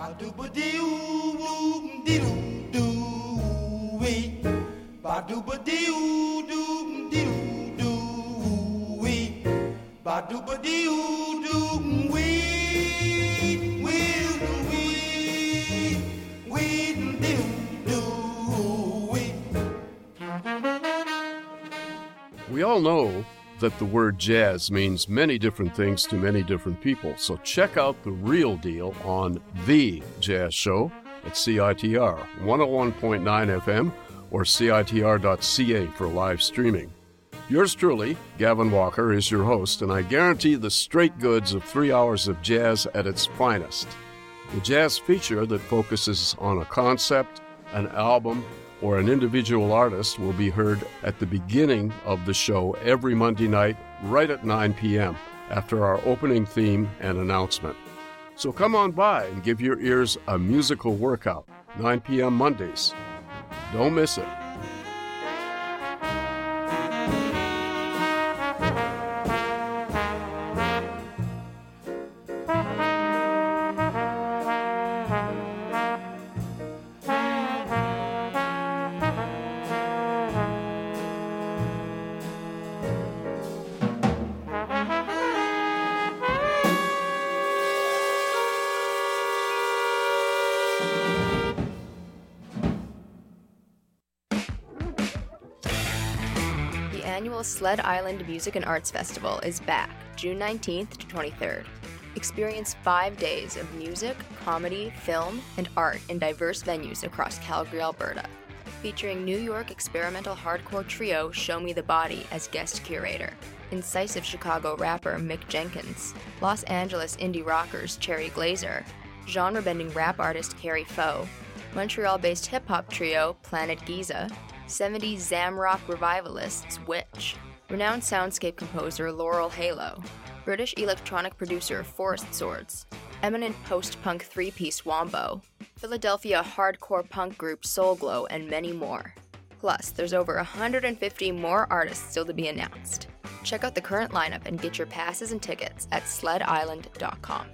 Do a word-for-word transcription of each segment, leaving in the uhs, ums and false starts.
We all know that the word jazz means many different things to many different people, so check out The Real Deal on The Jazz Show at C I T R one oh one point nine F M or C I T R dot C A for live streaming. Yours truly, Gavin Walker, is your host, and I guarantee the straight goods of three hours of jazz at its finest. The jazz feature that focuses on a concept, an album, or an individual artist will be heard at the beginning of the show every Monday night, right at nine p.m., after our opening theme and announcement. So come on by and give your ears a musical workout, nine p.m. Mondays. Don't miss it. Sled Island Music and Arts Festival is back, June nineteenth to twenty-third. Experience five days of music, comedy, film, and art in diverse venues across Calgary, Alberta. Featuring New York experimental hardcore trio Show Me the Body as guest curator, incisive Chicago rapper Mick Jenkins, Los Angeles indie rockers Cherry Glazer, genre-bending rap artist Carrie Foe, Montreal-based hip-hop trio Planet Giza, seventies Zamrock revivalists Witch, renowned soundscape composer Laurel Halo, British electronic producer Forest Swords, eminent post-punk three-piece Wombo, Philadelphia hardcore punk group Soul Glow, and many more. Plus, there's over one hundred fifty more artists still to be announced. Check out the current lineup and get your passes and tickets at sled island dot com.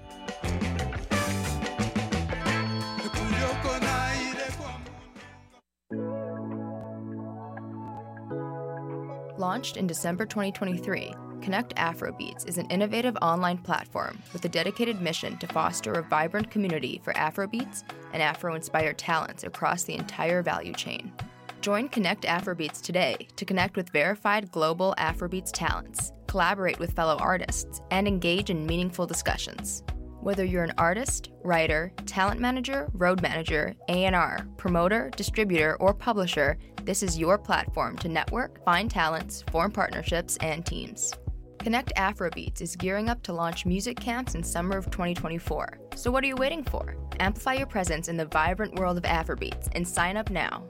Launched in December twenty twenty-three, Connect Afrobeats is an innovative online platform with a dedicated mission to foster a vibrant community for Afrobeats and Afro-inspired talents across the entire value chain. Join Connect Afrobeats today to connect with verified global Afrobeats talents, collaborate with fellow artists, and engage in meaningful discussions. Whether you're an artist, writer, talent manager, road manager, A and R, promoter, distributor, or publisher, this is your platform to network, find talents, form partnerships, and teams. Connect Afrobeats is gearing up to launch music camps in summer of twenty twenty-four. So what are you waiting for? Amplify your presence in the vibrant world of Afrobeats and sign up now.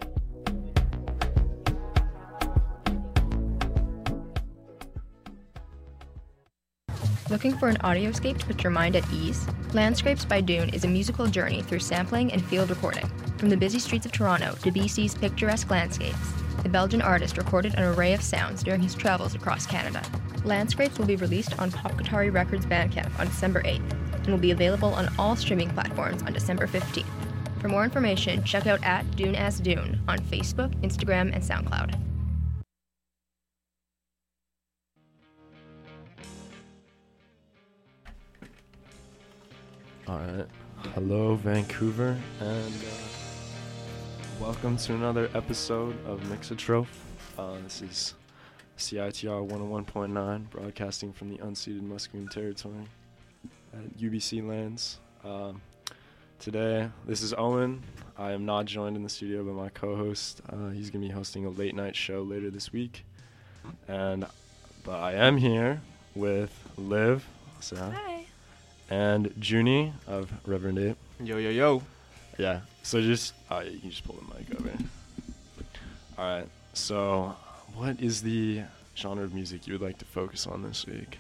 Looking for an audioscape to put your mind at ease? Landscapes by Dune is a musical journey through sampling and field recording. From the busy streets of Toronto to B C's picturesque landscapes, the Belgian artist recorded an array of sounds during his travels across Canada. Landscapes will be released on Pop Guitari Records Bandcamp on December eighth and will be available on all streaming platforms on December fifteenth. For more information, check out at Dune as Dune on Facebook, Instagram, and SoundCloud. Alright, hello Vancouver, and uh, welcome to another episode of Mixotroph. Uh, this is C I T R one oh one point nine, broadcasting from the unceded Musqueam territory at U B C lands. Um, today, this is Owen. I am not joined in the studio by my co-host. Uh, he's going to be hosting a late night show later this week. And, but I am here with Liv. So, Hi. And Junie of Reverend Ape. Yo, yo, yo. Yeah, so just, oh, you can just pull the mic over. All right, so what is the genre of music you would like to focus on this week?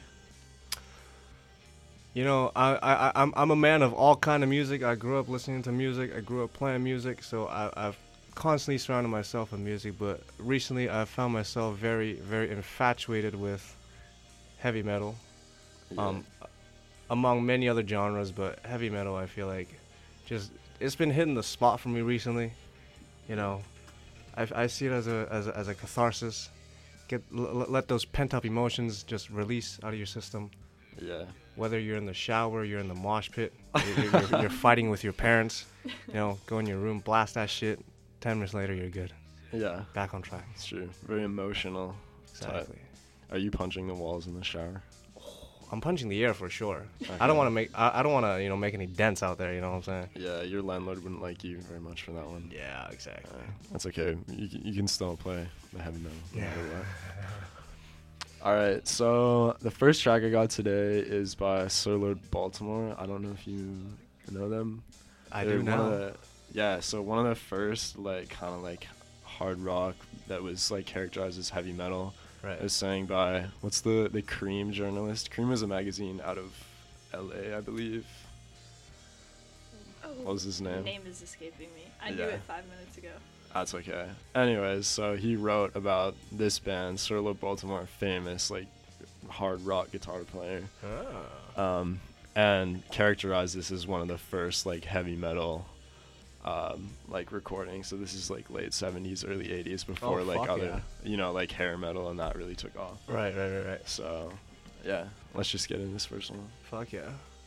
You know, I, I, I'm I'm a man of all kind of music. I grew up listening to music. I grew up playing music, so I, I've constantly surrounded myself with music. But recently, I've found myself very, very infatuated with heavy metal. Yeah. Um, among many other genres, but heavy metal, I feel like, just it's been hitting the spot for me recently. You know, I, I see it as a as a, as a catharsis. Get l- let those pent up emotions just release out of your system. Yeah. Whether you're in the shower, you're in the mosh pit, you're, you're, you're fighting with your parents. You know, go in your room, blast that shit. Ten minutes later, you're good. Yeah. Back on track. It's true. Very emotional. Exactly. Type. Are you punching the walls in the shower? I'm punching the air for sure. Okay. I don't want to make. I, I don't want to, you know, make any dents out there. You know what I'm saying? Yeah, your landlord wouldn't like you very much for that one. Yeah, exactly. Uh, that's okay. You can, you can still play the heavy metal. No Yeah. matter what. All right. So the first track I got today is by Sir Lord Baltimore. I don't know if you know them. I They're do one of now. the- yeah. So one of the first like kind of like hard rock that was like characterized as heavy metal. Right. It was sang by what's the the Cream journalist. Cream was a magazine out of L A, I believe. Oh, What was his the name? name is escaping me. I knew Yeah. it five minutes ago. That's okay. Anyways, so he wrote about this band, Sir Lord Baltimore, famous like hard rock guitar player, Ah. um, and characterized this as one of the first like heavy metal um, like recordings. So this is like late seventies, early eighties, before Oh, like fuck other, yeah. you know, like hair metal and that really took off. Right, right, right, right. So yeah, let's just get into this first one. Fuck yeah.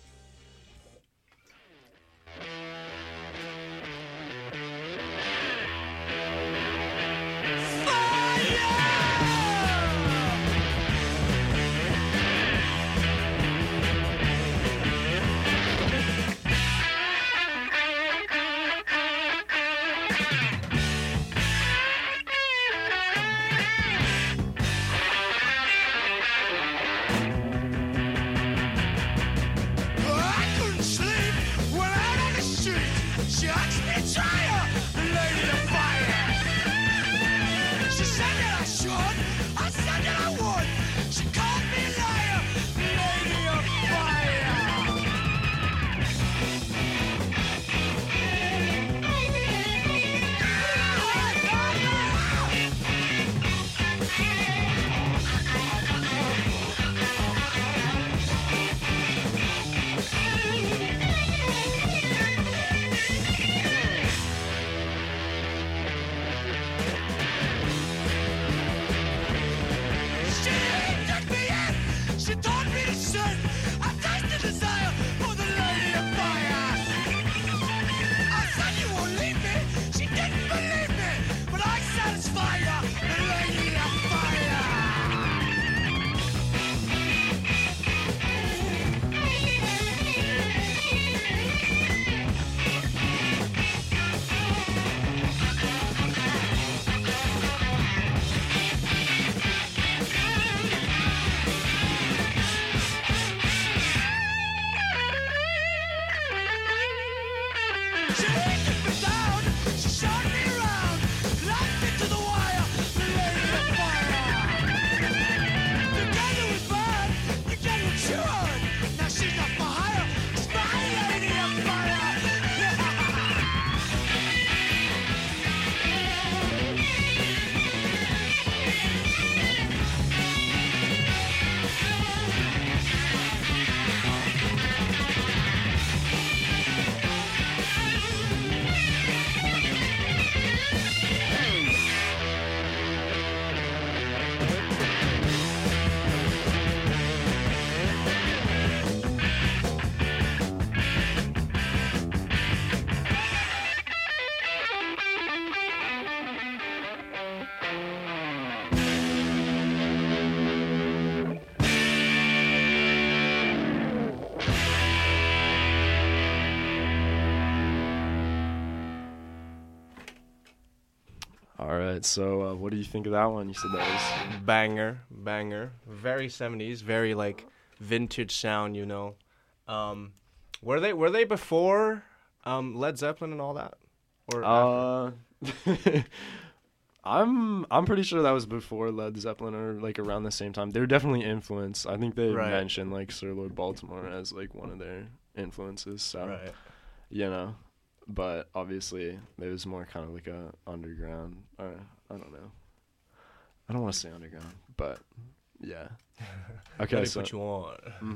I couldn't sleep when out on the street. She asked me to try her, the lady of fire. She said that I should, I said that I would. She called me a liar, the lady of She took me in, she taught me to sin. I tasted desire for the lady of fire. I said you won't leave me, she didn't believe me, but I satisfy her, the lady of fire. She took me down, she shot me around, locked me to the wire, the lady of fire. Together we burn, together we churn. Now she's not for hire, she's my lady of fire. All right. So uh, what do you think of that one? You said that was Banger, banger. Very seventies, very like vintage sound, you know. Um, were they were they before um, Led Zeppelin and all that? Or after? Uh, I'm I'm pretty sure that was before Led Zeppelin or like around the same time. They were definitely influenced. I think they Right. mentioned like Sir Lord Baltimore as like one of their influences. So Right. you know, but obviously it was more kind of like a underground. Or I don't know. I don't want to say underground, but yeah. Okay, Let me so put you on. mhm.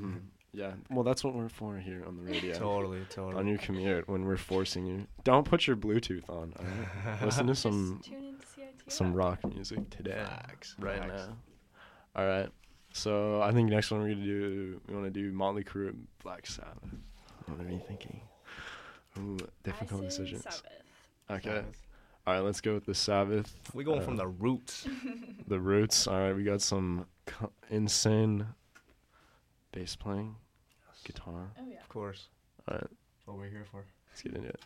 Yeah, well, that's what we're for here on the radio. Totally, totally. On your commute, when we're forcing you. Don't put your Bluetooth on. All right? Listen to some Just tune into C I T R. some rock music today, Facts, right facts. now. All right. So I think next one we're gonna do. We want to do Motley Crue, Black Sabbath. What are you thinking? Ooh, difficult I say decisions. Sabbath. Okay. Sabbath. All right, let's go with the Sabbath. We going Uh, from the roots. The Roots. All right, we got some co- insane bass playing, guitar. Oh yeah. Of course. All right, That's what we're here for. let's get into it.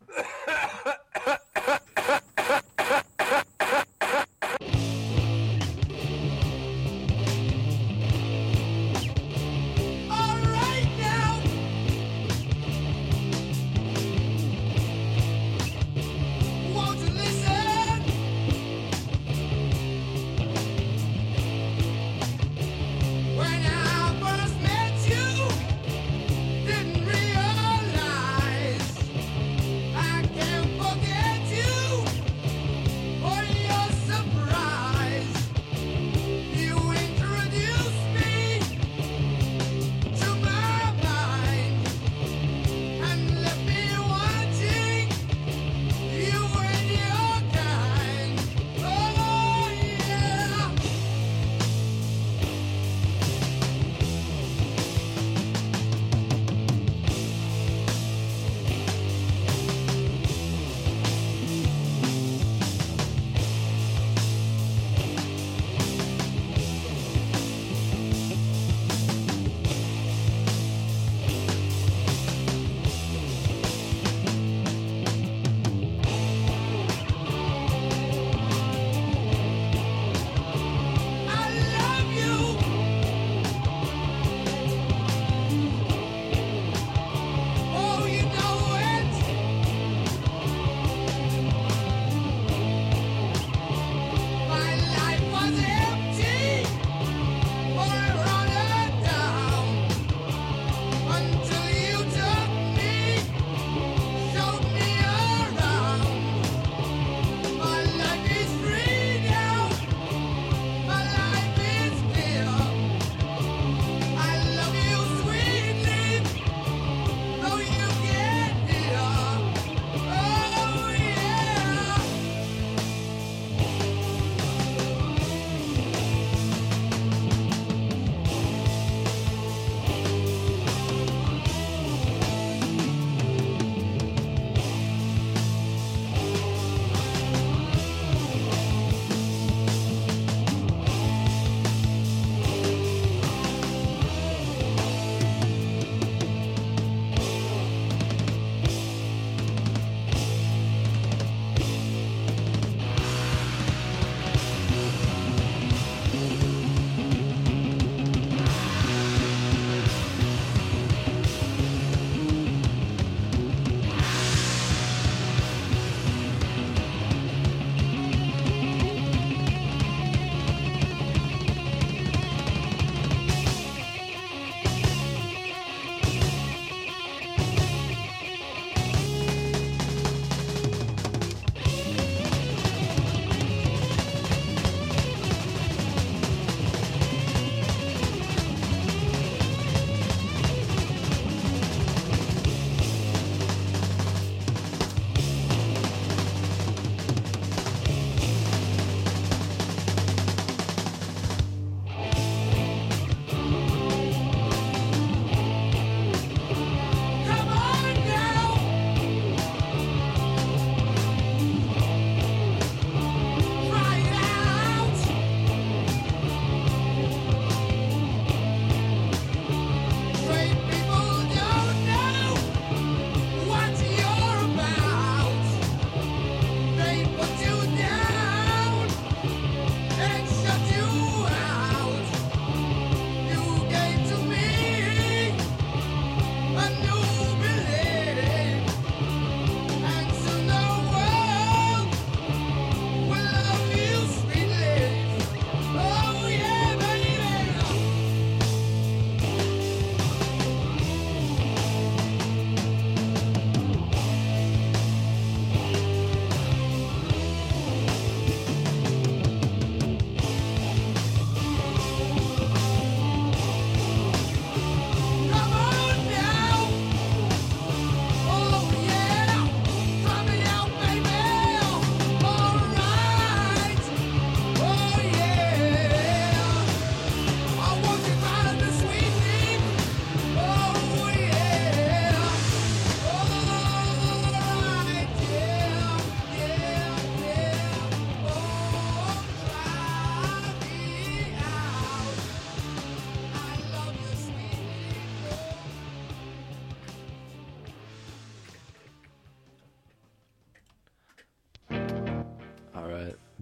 All right now. Won't you listen? When I first met you, didn't realize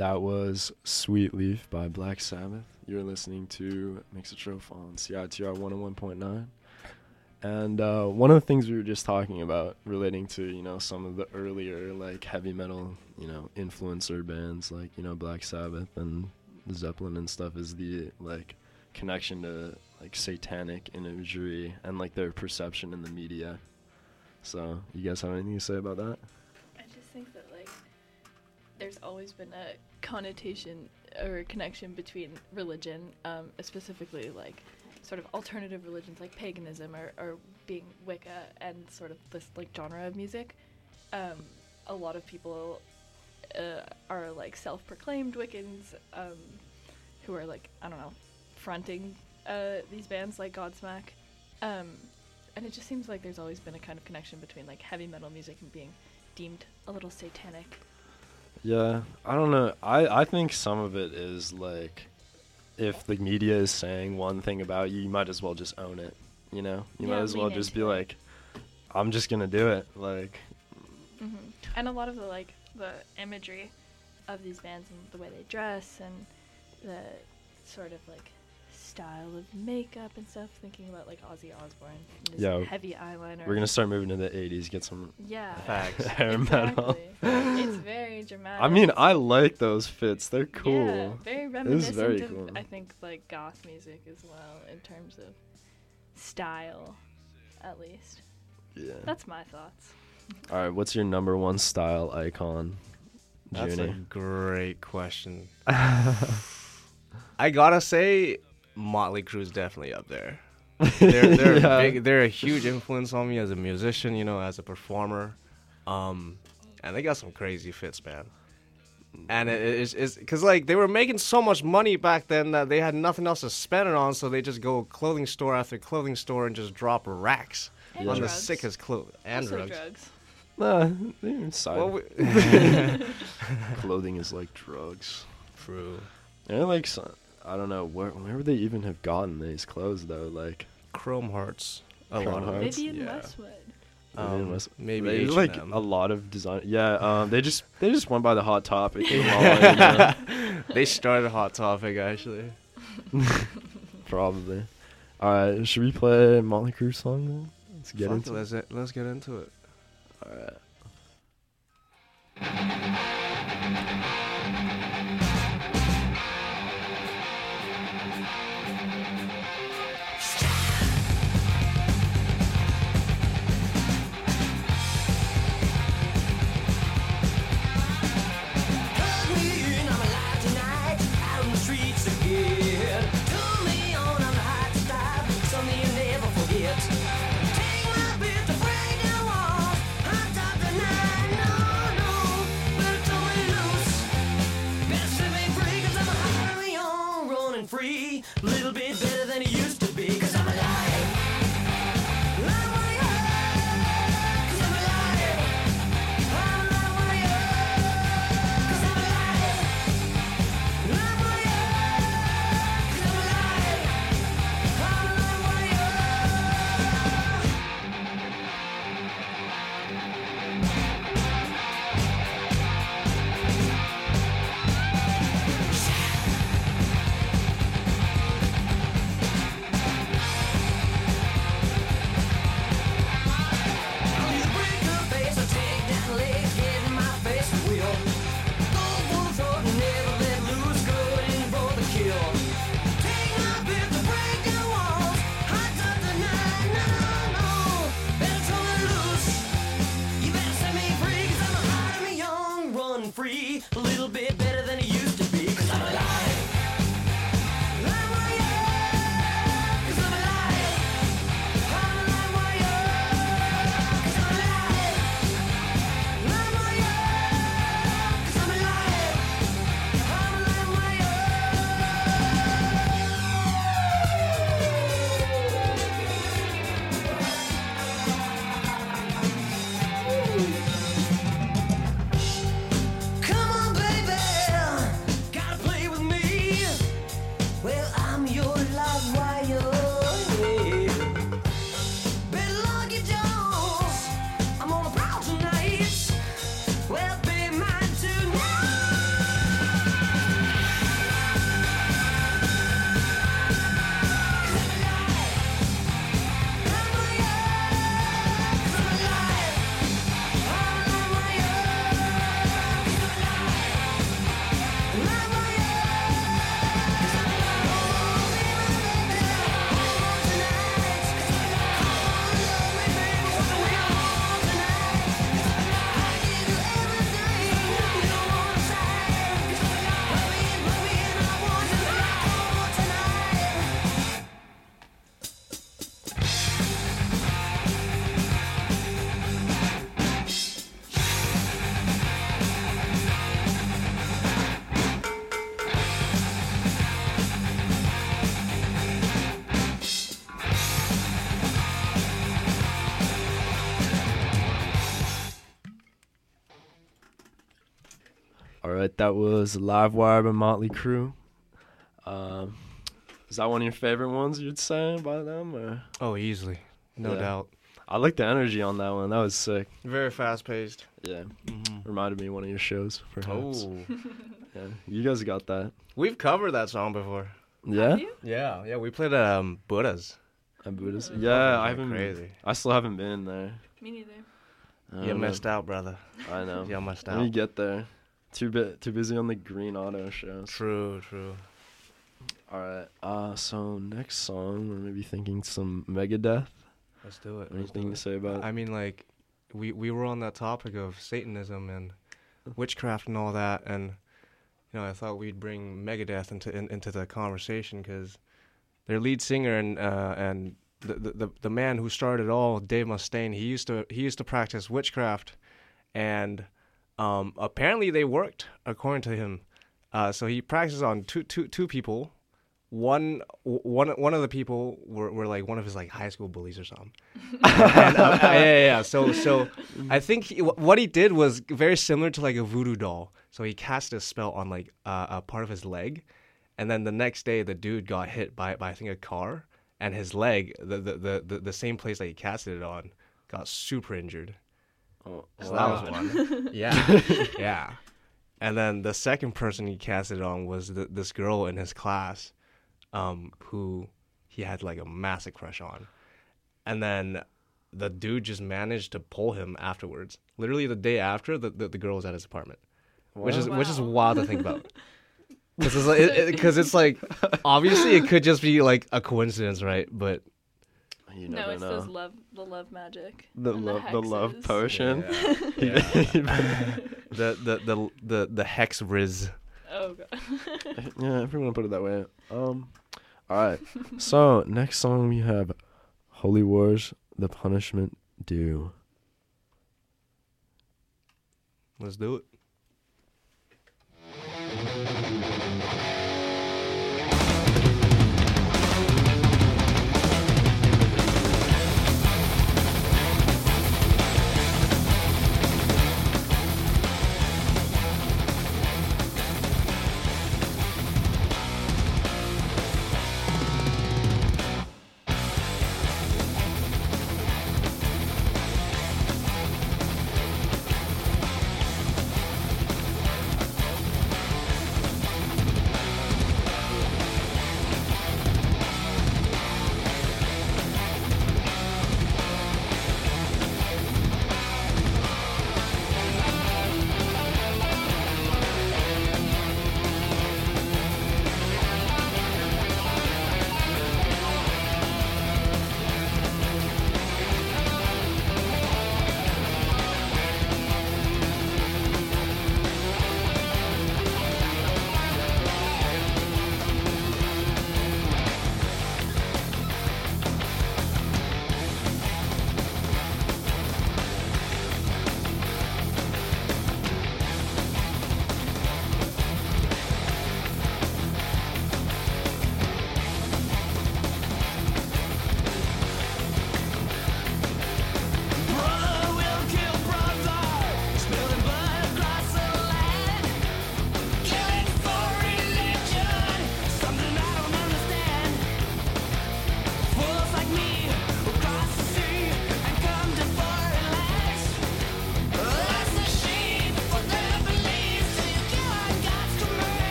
that was Sweet Leaf by Black Sabbath. You're listening to Mixotroph on C I T R one oh one point nine. And uh, one of the things we were just talking about relating to, you know, some of the earlier, like, heavy metal, you know, influencer bands like, you know, Black Sabbath and Zeppelin and stuff is the, like, connection to, like, satanic imagery and, like, their perception in the media. So, you guys have anything to say about that? I just think that, like, there's always been a connotation or a connection between religion, um, specifically, like, sort of alternative religions like paganism or, or being Wicca and sort of this like genre of music. Um, a lot of people uh, are like self-proclaimed Wiccans um, who are like, I don't know, fronting uh, these bands like Godsmack. Um, and it just seems like there's always been a kind of connection between like heavy metal music and being deemed a little satanic. Yeah, I don't know. I, I think some of it is like, if the media is saying one thing about you, you might as well just own it, you know? You Yeah, might as well lean just be into it. like, I'm just going to do it. Like, hmm And a lot of the like the imagery of these bands and the way they dress and the sort of like style of makeup and stuff, thinking about like Ozzy Osbourne and his Yeah, heavy eyeliner. we're going to start moving to the eighties, get some yeah, Facts. hair metal. exactly. It's very dramatic. I mean, I like those fits. They're cool. Yeah, very reminiscent very of, cool. I think, like goth music as well in terms of style, at least. Yeah. That's my thoughts. All right, what's your number one style icon, That's a Junie? great question. I gotta say, Motley Crue's definitely up there. They're they're Yeah. big. They're a huge influence on me as a musician, you know, as a performer. Um, and they got some crazy fits, man. And it, it's it's because like they were making so much money back then that they had nothing else to spend it on, so they just go clothing store after clothing store and just drop racks And on drugs. the sickest clothes and Also drugs. drugs. Nah, they're side. Well, we- Clothing is like drugs. True. They're like, some, I don't know, where, where would they even have gotten these clothes, though? Like, Chrome Hearts. A Chrome lot of Hearts? it. Vivian Yeah. Westwood. Vivian Um, West- maybe there's H like and M. a lot of design. Yeah, um, they just they just went by the Hot Topic. in Hawaii, you know? They started Hot Topic actually. Probably. All right, should we play a Motley Crue song then? Let's get Fuck into it, let's let's get into it. All right. Free, a little bit better than it used to be, cause I'm alive. I'm alive, cause I'm alive. I'm alive, cause I'm alive. I'm alive, cause I'm alive. All right, that was Livewire by Motley Crue. Um, is that one of your favorite ones you'd say by them? Or? Oh, easily, no Yeah. doubt. I like the energy on that one. That was sick. Very fast paced. Yeah, Mm-hmm. reminded me of one of your shows, perhaps. Oh, Yeah, you guys got that. we've covered that song before. Yeah, Have you? Yeah, yeah, we played at um Buddha's. I'm Buddhist. Ooh. Yeah, I Like haven't. crazy. I still haven't been in there. Me neither. I You don't know. missed out, brother. I know. You missed Let me out. get there. Too bit too busy on the Green Auto shows. True, true. All right. Uh, so next song, we're maybe thinking some Megadeth. Let's do it. Let's Anything do to it. say about? I mean, like, we we were on that topic of Satanism and witchcraft and all that, and you know, I thought we'd bring Megadeth into in, into the conversation because their lead singer and uh, and the, the the the man who started it all, Dave Mustaine, he used to he used to practice witchcraft, and um, apparently they worked according to him. Uh, so he practiced on two two two people. One one one of the people were, were like one of his like high school bullies or something. and, uh, yeah, yeah, yeah. So so I think he, wh- what he did was very similar to like a voodoo doll. So he cast a spell on like uh, a part of his leg, and then the next day the dude got hit by by I think a car, and his leg, the the the, the, the same place that he casted it on, got super injured. Oh, So wow. that was one. Yeah, yeah. And then the second person he casted it on was th- this girl in his class, um, who he had like a massive crush on. And then the dude just managed to pull him afterwards. Literally the day after, the the, the girl was at his apartment, which is which is Wow. wild to think about. Because it's, like, it, it, 'cause it's like obviously it could just be like a coincidence, right? But You No, never it's know. those love, the love magic. the and love, the love hexes. potion. yeah. the, the the the the hex riz. Oh god. Yeah, if you want to put it that way. Um, all right. So next song we have Holy Wars, The Punishment Due. Let's do it.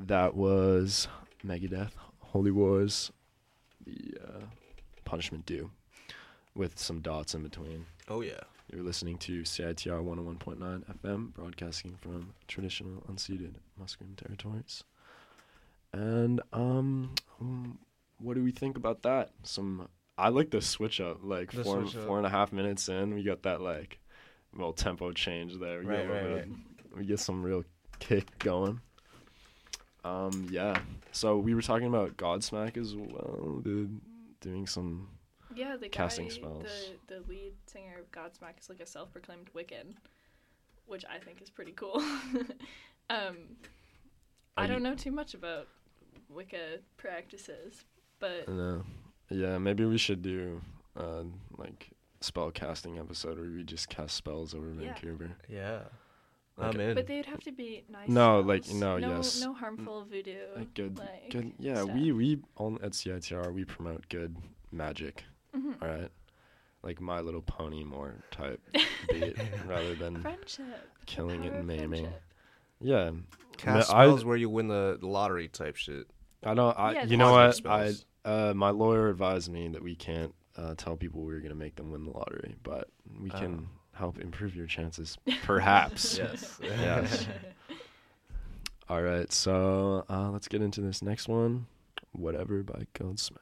that was Megadeth, Holy Wars, the uh, Punishment Due, with some dots in between. Oh, yeah. You're listening to C I T R one oh one point nine F M, broadcasting from traditional unceded Musqueam territories. And um, um, what do we think about that? Some, I like the switch up. Like The four, switch up. four and a half minutes in, we got that like little tempo change there. We, Right, get, a little right, bit- we get some real kick going. Um, yeah. So we were talking about Godsmack as well, dude, doing some. Yeah, the guy, Casting spells. the the lead singer of Godsmack is like a self-proclaimed Wiccan, which I think is pretty cool. um, I Are don't you- know too much about Wicca practices, but No. Yeah, maybe we should do uh like spell casting episode where we just cast spells over Yeah. Vancouver. Yeah. Like I'm a- in. but they'd have to be nice. No, like, spells. no, no, yes. no harmful voodoo. Like good, like, good. Yeah, stuff. we we on at C I T R we promote good magic. Mhm. All right, like My Little Pony more type beat rather than Friendship. the killing power and of maiming. friendship. Yeah, Cast I- spells where you win the lottery type shit. I don't. I Yeah, you know positive what? I spells. uh my lawyer advised me that we can't uh, tell people we're gonna make them win the lottery, but we Oh. can help improve your chances, perhaps. Yes. Yes. All right, so uh, let's get into this next one. Whatever by Godsmack.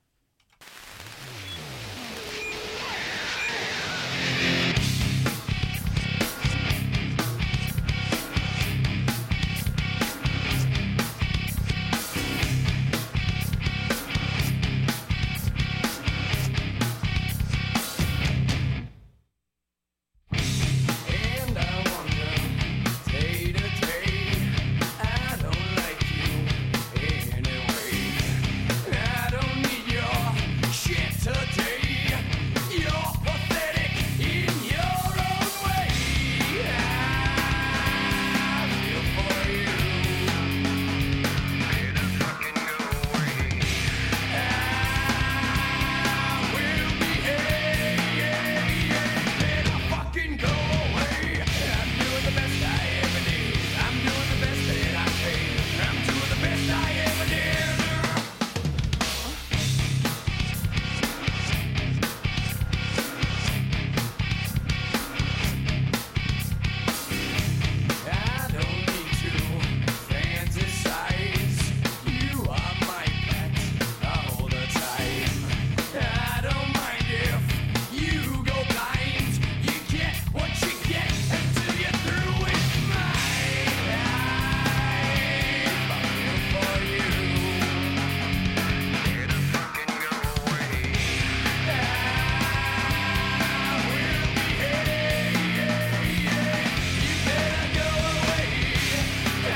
And I wonder, day to day, I don't like you anyway. I don't need your shit today. You're pathetic in your own way. I feel for you. Better fucking go away. I will behave. Better fucking go away. I'm doing the best I ever did. I'm doing the best that I can. I'm doing the best I ever did. I don't need to fantasize. You are my pet all the time. I don't mind if you go blind. You get what you get until you're through with mine. I'm here for you. Better fucking go away. I will behave. You better go away. I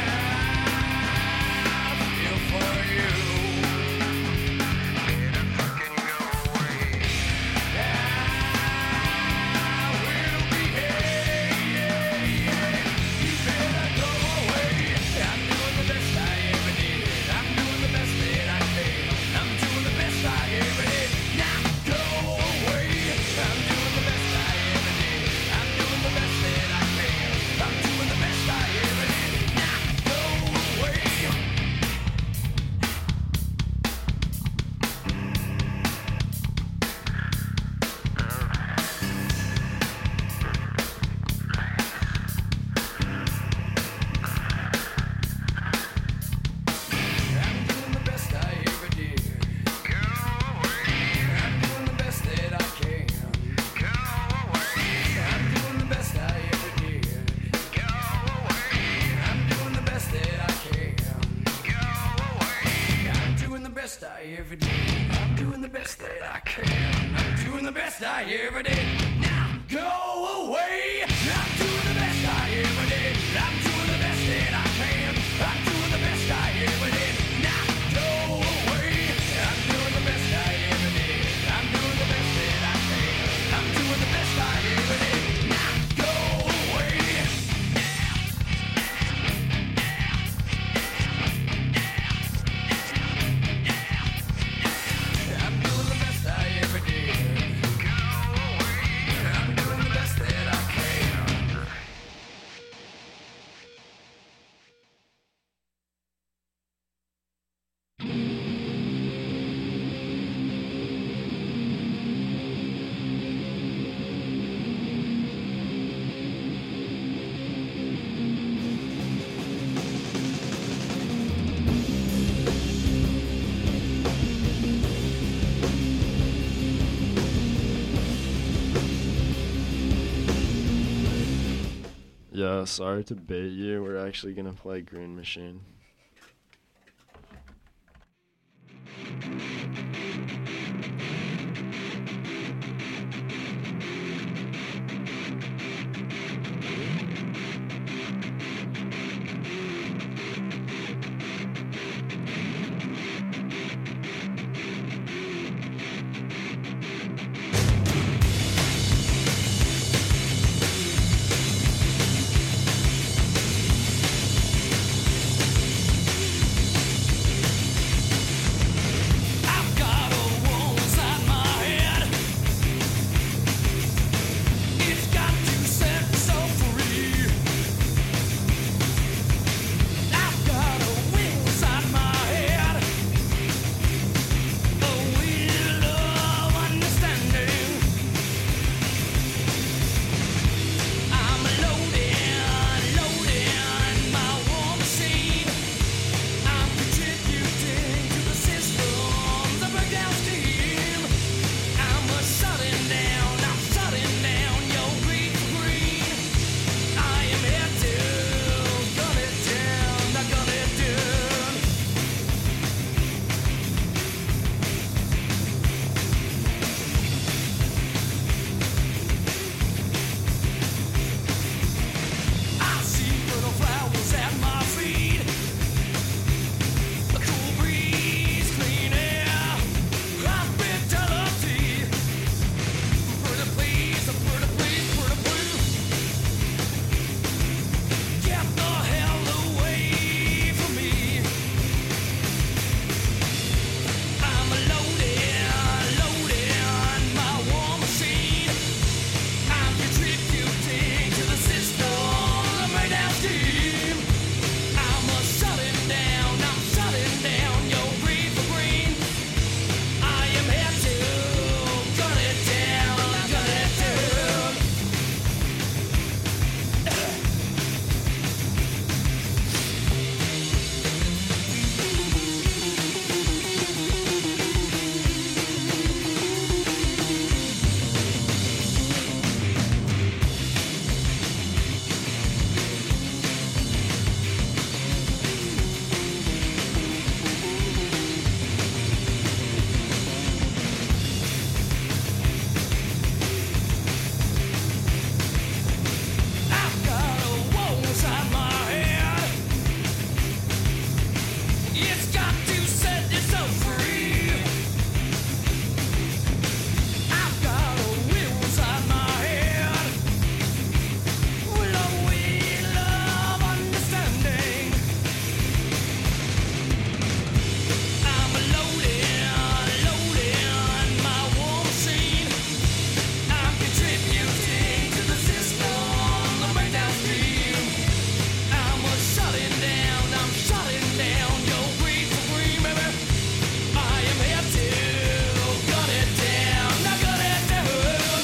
feel for you. Better fucking go away. I will behave. You better go away. I'm doing the best I ever did. I'm doing the best that I can. I'm doing the best I ever did. Now go away. I'm doing the best I ever did. I'm doing the best that I can. I'm doing the best I ever did. Now go away. I'm doing the best I ever did. Go away. I'm doing the best that I can. Go away. I'm doing the best I ever did. Go away. I'm doing the best that I can. Go away. I'm doing the best I ever did. I'm doing the best that I can. I'm doing the best I ever did. Now go away. I'm doing the best I ever did. I'm doing the best that I can. I'm doing the best I ever did. Now go away. I'm doing the best I ever did. I'm doing the best that I can. I'm doing the best I ever did. Now go away. I'm doing the best I ever did. Go away. Yeah, sorry to bait you. We're actually gonna play Green Machine. I've got a wall inside my head. It's got to set itself free. I've got a wheel inside my head. A wheel of understanding. I'm loading, loading my war machine. I'm contributing to the systems that break down steam. I'm a shutting down, I'm shutting down your greed for green. I am here to gun it down, I gun it down. I see little flowers at my feet. A cool breeze, clean air, hospitality. Pretty please, pretty please, pretty please. Get the hell away from me. I'm loading, loading my war machine. I'm contributing to the system that break down steam. I'm a shutting down, I'm shutting down your greed for green. I am here to gun it down, gun it down. I've got a wall inside my head. It's got to set itself free. I've got a wheel inside my head. With a wheel of understanding. I'm loading, loading my war machine. I'm contributing to the system that break down steam. I'm a shutting down, I'm shutting down your greed for green, baby. I am here to gun it down, now gun it down.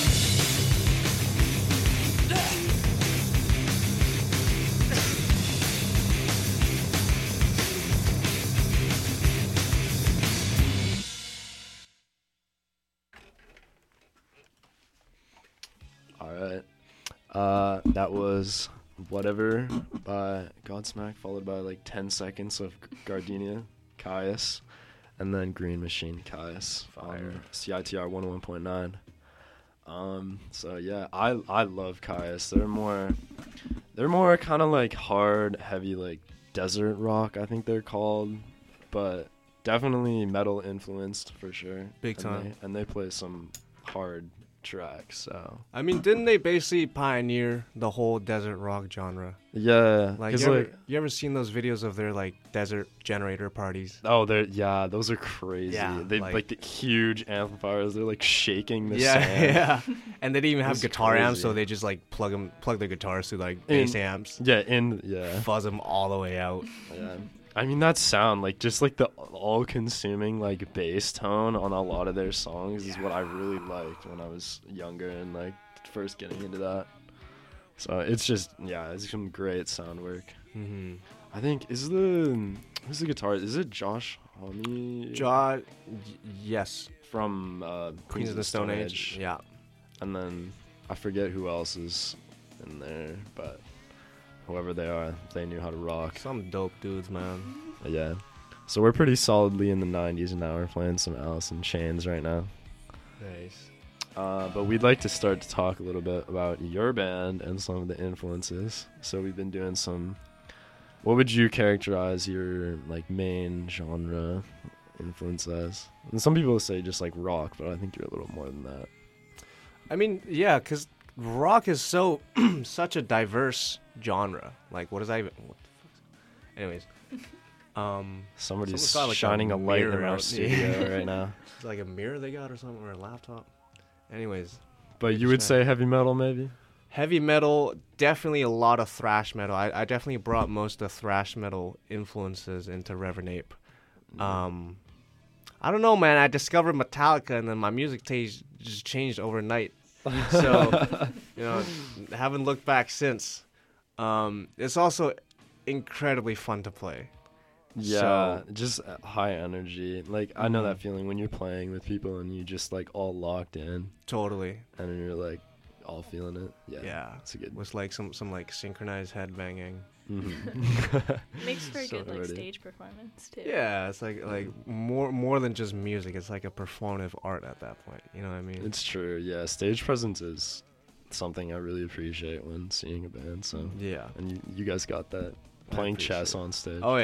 All right. Uh, that was Whatever by Godsmack, followed by like ten seconds of Gardenia, Caius, and then Green Machine, Caius on C I T R one oh one point nine. Um, so yeah, I I love Caius. They're more, they're more kind of like hard, heavy, like desert rock, I think they're called, but definitely metal influenced for sure. Big And time. they- and they play some hard tracks. So I mean, didn't they basically pioneer the whole desert rock genre? yeah, Like, 'cause, you ever, like you ever seen those videos of their like desert generator parties? oh, they're yeah, those are crazy. Yeah, they like- like, the huge amplifiers. They're like shaking the Yeah, sand. yeah. And they didn't even have It's guitar amps, so crazy. they just like plug them, plug their guitars through like In- bass amps, Yeah, in yeah, fuzz them all the way out. yeah. I mean that sound like just like the all-consuming like bass tone on a lot of their songs is what I really liked when I was younger and like first getting into that. So it's just yeah, it's some great sound work. Mm-hmm. I think is the who's the guitar? Is it Josh Homme? Jaw, y- yes, from uh, Queens of the Stone Age. Yeah, And then I forget who else is in there, but whoever they are, they knew how to rock. Some dope dudes, man. Yeah. So we're pretty solidly in the nineties, and now we're playing some Alice in Chains right now. Nice. Uh, but we'd like to start to talk a little bit about your band and some of the influences. So we've been doing some. What would you characterize your like main genre influence as? And some people say just like rock, but I think you're a little more than that. I mean, yeah, because rock is so such a diverse genre. Like, what is that even? What the fuck? Anyways, um, Somebody's Someone's got, like, a shining a, light in mirror our out- studio right now. it's like a mirror they got or something, or a laptop. Anyways, But you would Sure. say heavy metal, maybe? heavy metal, definitely a lot of thrash metal. I, I definitely brought most of the thrash metal influences into Reverend Ape. Um, I don't know, man. I discovered Metallica, and then my music taste just changed overnight. So, you know, haven't looked back since. Um, it's also incredibly fun to play. Yeah, So- just uh, high energy. Like, I know Mhm. that feeling when you're playing with people and you just, like, all locked in Totally. and you're, like, all feeling it. Yeah. Yeah. It's a good. With like some some like synchronized head banging. Mhm. Makes for a So good like ready. stage performance too. Yeah, it's like like more more than just music. It's like a performative art at that point. You know what I mean? It's true. Yeah, stage presence is something I really appreciate when seeing a band. So, yeah. and you, you guys got that I playing appreciate chess it. on stage. Oh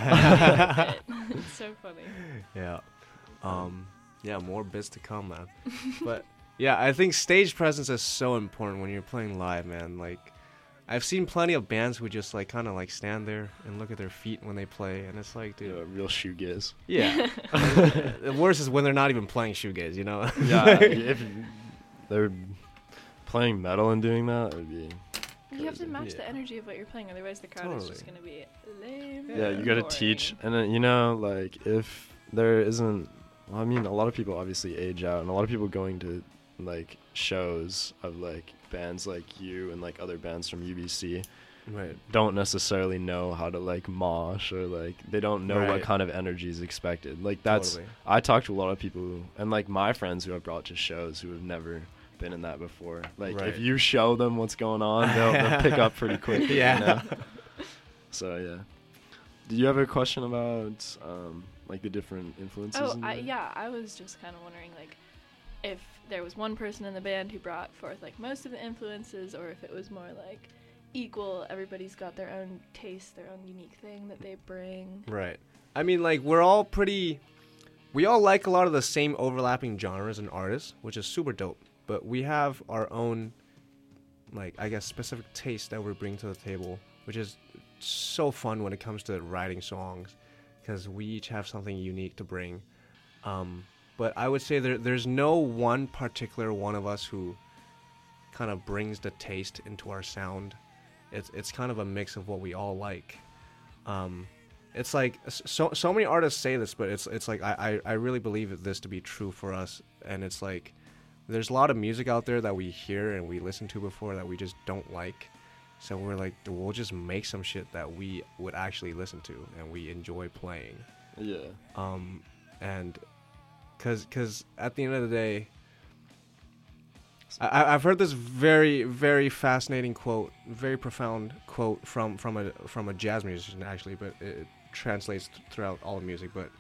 yeah. It's so funny. yeah. Um. Yeah. More bits to come, man. But yeah, I think stage presence is so important when you're playing live, man. Like, I've seen plenty of bands who just like kind of like stand there and look at their feet when they play, and it's like, You dude. know, real shoegaze. Yeah. The worst is when they're not even playing shoegaze. You know? Yeah, if they're playing metal and doing that, it would be. You have to Crazy. match Yeah. the energy of what you're playing, otherwise the crowd is just Totally. gonna be lame. Yeah, you got to boring. teach, and then, you know, like if there isn't, well, I mean, a lot of people obviously age out, and a lot of people going to like shows of like bands like you and like other bands from U B C Right. don't necessarily know how to like mosh, or like they don't know what Right. kind of energy is expected. Like that's Totally. I talk to a lot of people who, and like my friends who I've brought to shows who have never been in that before. Like Right. if you show them what's going on, they'll, they'll pick up pretty quick. Yeah. You know? So yeah. Do you have a question about um, like the different influences? Oh, in I, there? yeah. I was just kind of wondering, like, if there was one person in the band who brought forth like most of the influences, or if it was more like equal. Everybody's got their own taste, their own unique thing that they bring. Right. I mean, like, we're all pretty. We all like a lot of the same overlapping genres and artists, which is super dope. But we have our own, like, I guess, specific taste that we bring to the table, which is so fun when it comes to writing songs, because we each have something unique to bring. Um, but I would say there, there's no one particular one of us who kind of brings the taste into our sound. It's it's kind of a mix of what we all like. Um, it's like so so many artists say this, but it's it's like I, I, I really believe this to be true for us. And it's like there's a lot of music out there that we hear and we listen to before that we just don't like. So we're like, we'll just make some shit that we would actually listen to and we enjoy playing. Yeah. Um, and cause cause at the end of the day, I, I've heard this very, very fascinating quote, very profound quote from, from a from a jazz musician actually, but it translates th- throughout all of music. But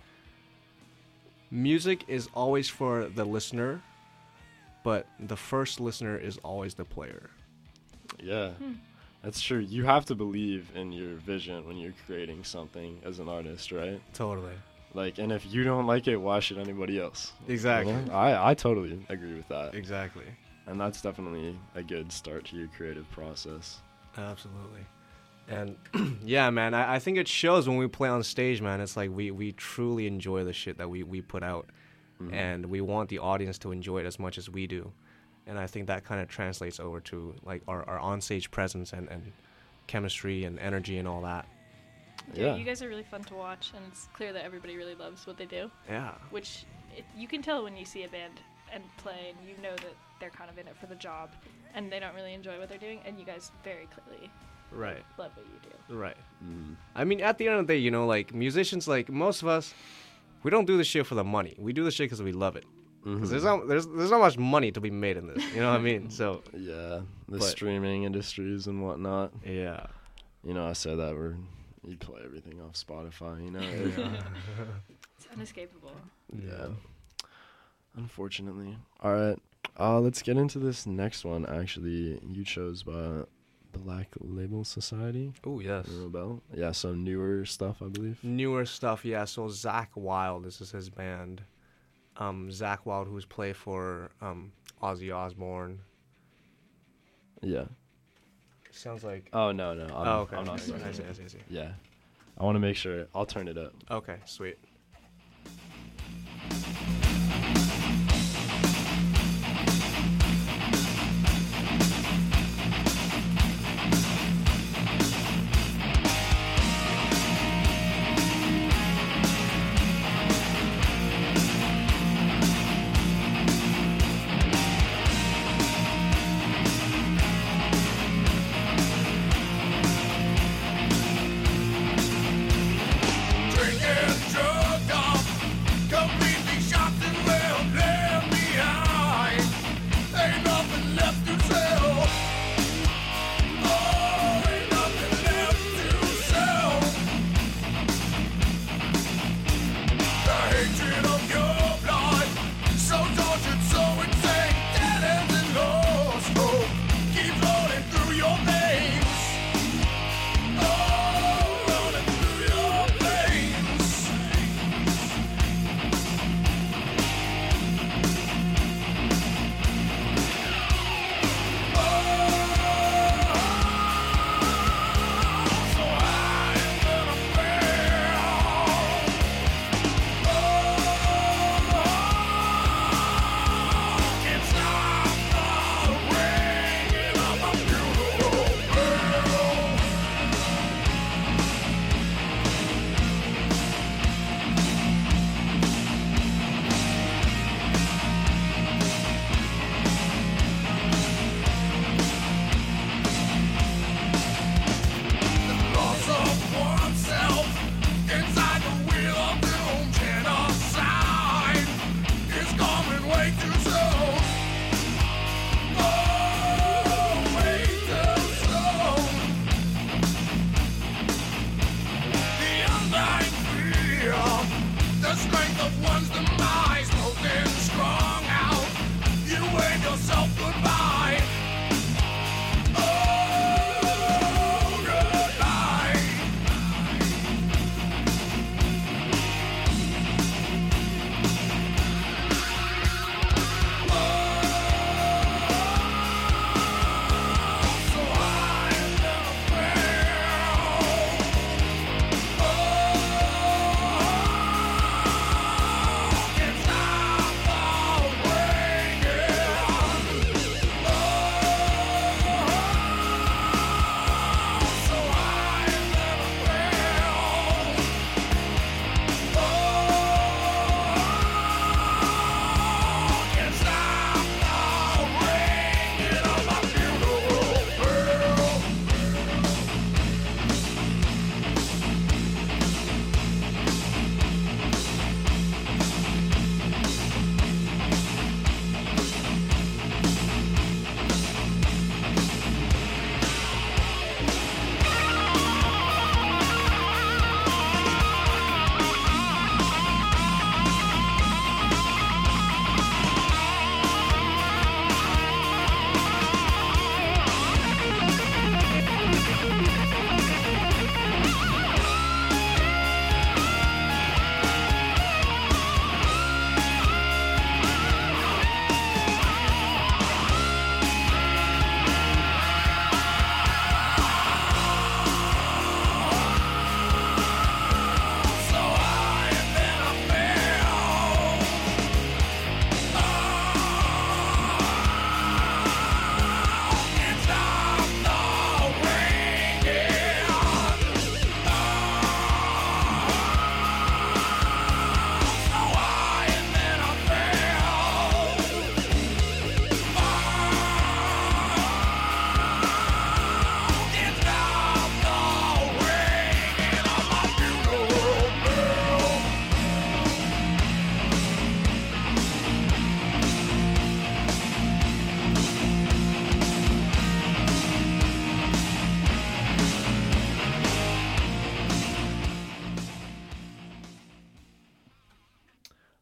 music is always for the listener, but the first listener is always the player. Yeah. Hmm. That's true. You have to believe in your vision when you're creating something as an artist, right? Totally. Like, and if you don't like it, why should anybody else? You Exactly. know? I, I totally agree with that. Exactly. And that's definitely a good start to your creative process. Absolutely. And yeah, man, I, I think it shows when we play on stage, man. It's like we, we truly enjoy the shit that we, we put out. Mhm. And we want the audience to enjoy it as much as we do. And I think that kind of translates over to like our, our on-stage presence and, and chemistry and energy and all that. Yeah, Yeah. you guys are really fun to watch, and it's clear that everybody really loves what they do. Yeah. Which it, you can tell when you see a band and play, and you know that they're kind of in it for the job, and they don't really enjoy what they're doing. And you guys very clearly Right. love what you do. Right. Mm. I mean, at the end of the day, you know, like musicians, like most of us, we don't do this shit for the money. We do this shit because we love it. Because there's Mhm. not there's there's not much money to be made in this. You know what I mean? So Yeah, the But- streaming industries and whatnot. yeah. you know, I said that we're you play everything off Spotify. You know. It's inescapable. Yeah. Unfortunately. All right. Uh, let's get into this next one. Actually, you chose by Black Label Society. Oh, yes. Ring a bell? Yeah, some newer stuff, I believe. Newer stuff, yeah. So Zach Wild, this is his band. Um, Zach Wild, who's played for um, Ozzy Osbourne. Yeah. Sounds like. Oh no no. I'm, oh, okay. I'm not I see, sorry. I see, I see, I see. Yeah. I want to make sure. I'll turn it up. Okay, sweet. Drinking, drugs.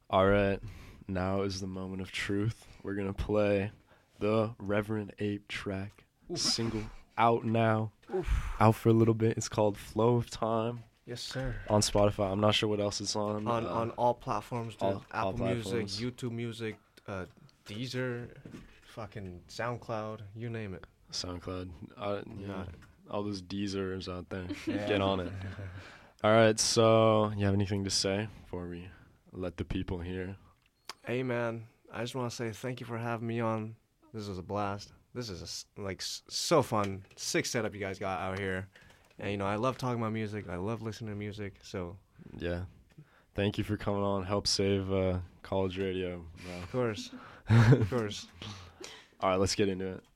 All right, now is the moment of truth. We're gonna play the Reverend Ape track, single out now, out for a little bit. It's called "Flow of Time." Yes, sir. On Spotify. I'm not sure what else it's on. On uh, on all platforms, dude. all- all Apple Music, platforms. YouTube Music, uh, Deezer, fucking SoundCloud, you name it. SoundCloud. Uh, yeah, Got it. all those Deezers out there. Yeah. Get on it. All right, so you have anything to say before we let the people hear? Hey, man, I just want to say thank you for having me on. This was a blast. This is a s like s- so fun, sick setup you guys got out here. And you know, I love talking about music. I love listening to music. So Yeah. Thank you for coming on. Help save uh, college radio, of course, of course. All right, let's get into it.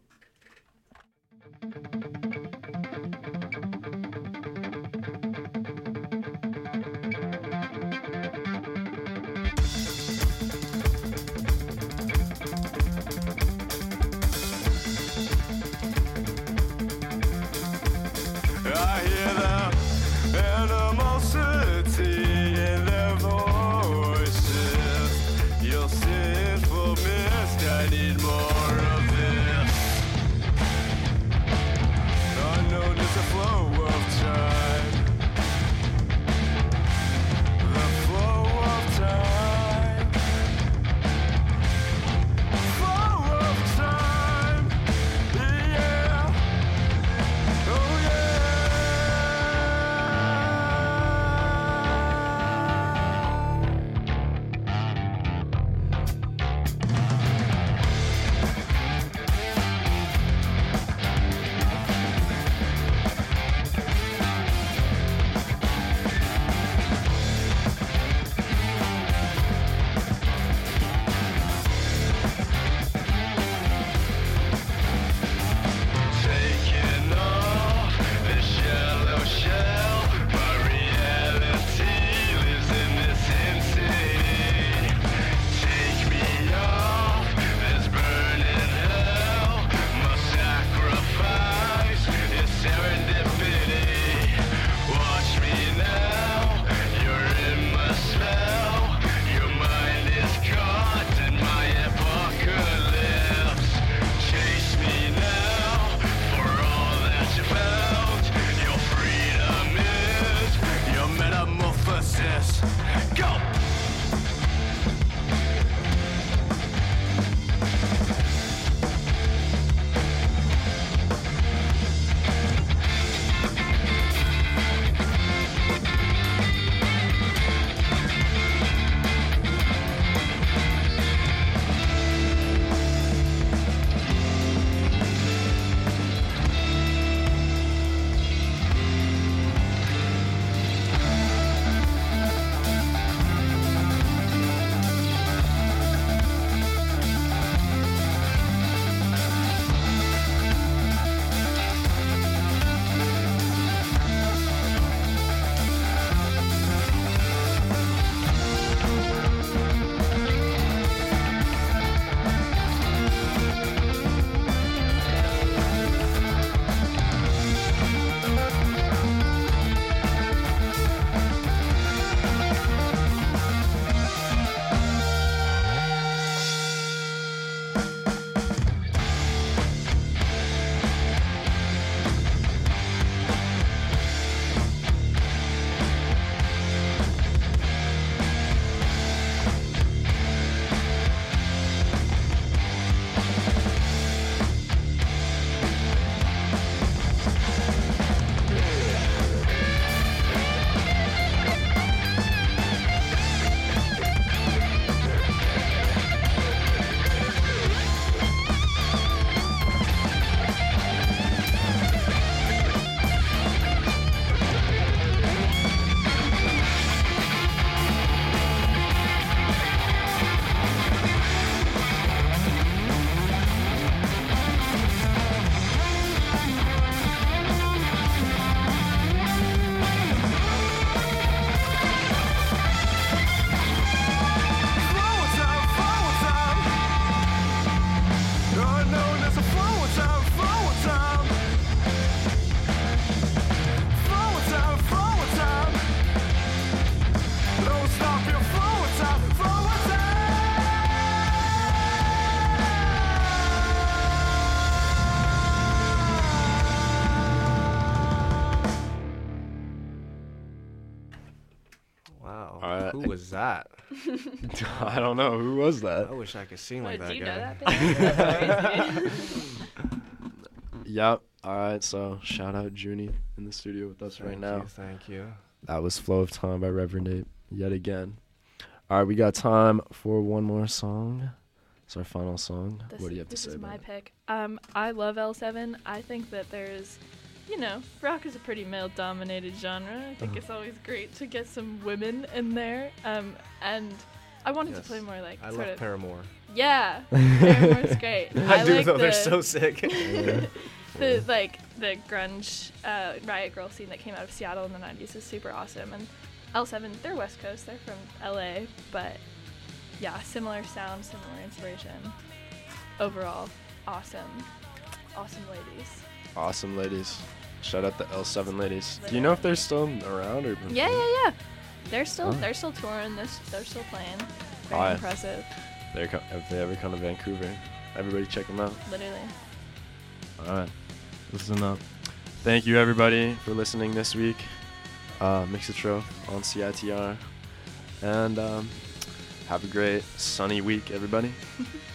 I hear the animosity in their voices. Your sinful mist, I need more of this. I know there's a flow of time. The flow of time. Flow of time. Yeah. Oh yeah. Who was that? I don't know. Who was that? I wish I could sing Oh, like do that you guy. know that band? That's crazy. Yep. All right. So shout out Junie in the studio with us Thank right now. you, thank you. That was Flow of Time by Reverend Ape yet again. All right, we got time for one more song. It's our final song. This, what do you have to this say is about my it? pick. Um, I love L seven. I think that there's, you know, rock is a pretty male-dominated genre. I think Uh-huh. it's always great to get some women in there. Um, and I wanted Yes. to play more like I sort love of Paramore. yeah. Paramore's great. I, do like though. the, They're so sick. Yeah. the like the grunge uh, riot girl scene that came out of Seattle in the nineties is super awesome. And L seven, they're West Coast. They're from L A, but yeah, similar sound, similar inspiration. Overall, awesome, awesome ladies. Awesome ladies. Shout out the L seven ladies. Do you know if they're still around or? Yeah, yeah, yeah. They're still Oh. they're still touring. They're, s- they're still playing. Very Alright. impressive, They're co- if they ever come to Vancouver, everybody check them out. literally. All right, listen up. Thank you everybody for listening this week. Uh, Mixatro on C I T R, and um, have a great sunny week, everybody.